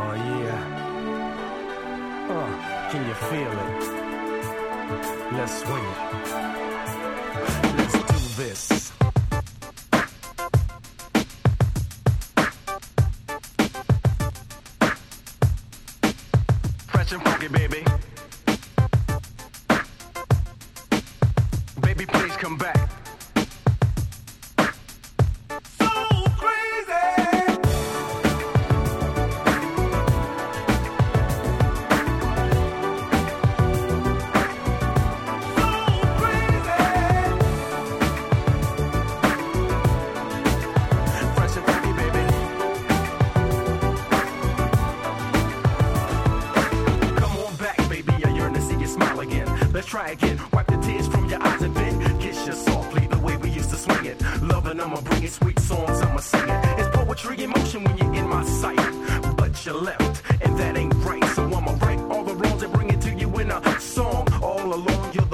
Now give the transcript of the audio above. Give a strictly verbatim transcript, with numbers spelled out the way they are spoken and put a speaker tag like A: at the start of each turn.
A: Oh yeah. Uh, can you feel it? Let's swing it. Let's do this. Fresh and funky, baby. Baby, please come back. Try again, wipe the tears from your eyes and then kiss you softly the way we used to swing it. Loving, I'ma bring it, sweet songs, I'ma sing it. It's poetry in motion when you're in my sight, but you left, and that ain't right. So I'ma right all the wrongs and bring it to you in a song. All along, you're